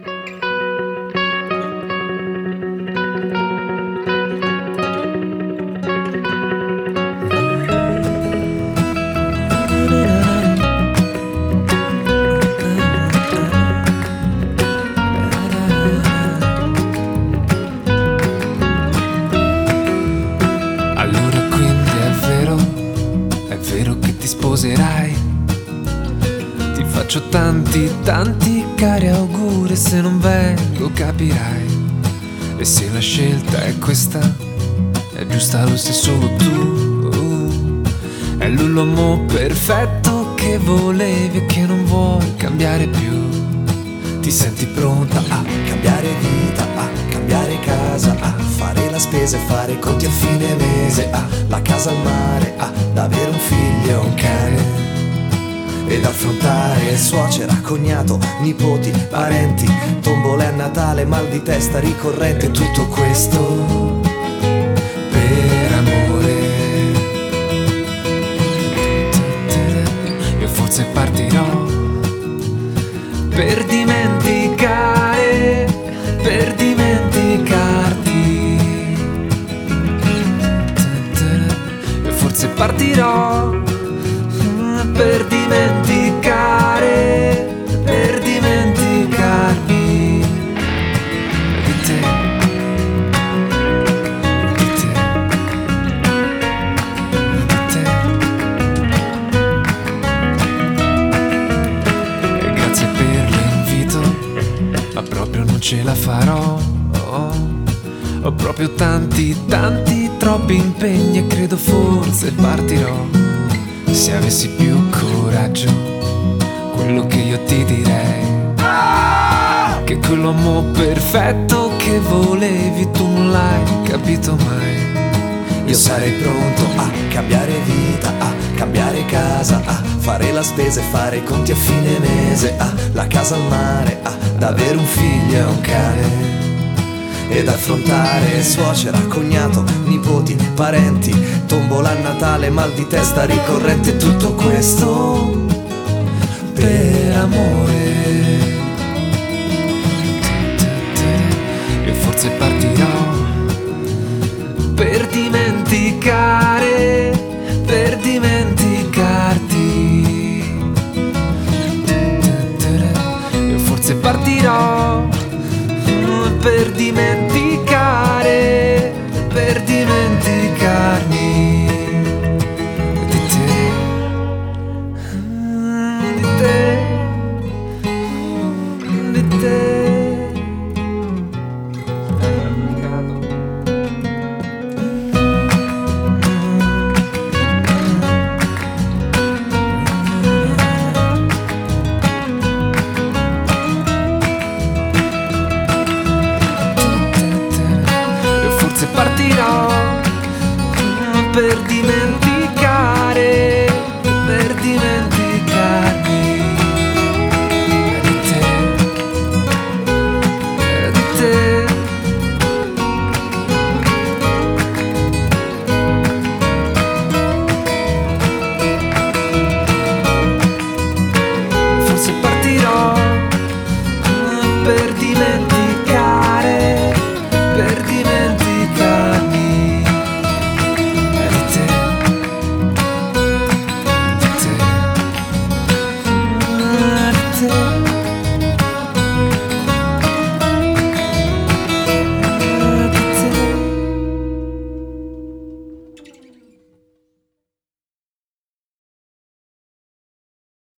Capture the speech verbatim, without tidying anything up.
Ti faccio tanti, tanti cari auguri, se non vengo capirai. E se la scelta è questa, è giusta lo stesso tu. È lui l'uomo perfetto che volevi e che non vuoi cambiare più. Ti senti pronta a cambiare vita, a cambiare casa, a fare la spesa e fare i conti a fine mese, a la casa al mare, ad avere un figlio e un cane, ed affrontare suocera, cognato, nipoti, parenti, tombole a Natale, mal di testa ricorrente. Tutto questo per amore. Io forse partirò per dimenticare, per dimenticarti. Io forse partirò per dimenticare, per dimenticarmi di te, di te, di te. E grazie per l'invito, ma proprio non ce la farò. Ho proprio tanti, tanti, troppi impegni e credo forse partirò. Se avessi più coraggio, quello che io ti direi, che quell'uomo perfetto che volevi tu non l'hai capito mai. Io sarei pronto a cambiare vita, a cambiare casa, a fare la spesa e fare i conti a fine mese, a la casa al mare, ad avere un figlio e un cane, ed affrontare suocera, cognato, nipoti, parenti, tombola a Natale, mal di testa ricorrente. Tutto questo per amore. Io forse partirò per dimenticare, per dimenticarti. Io forse partirò per dimenticare,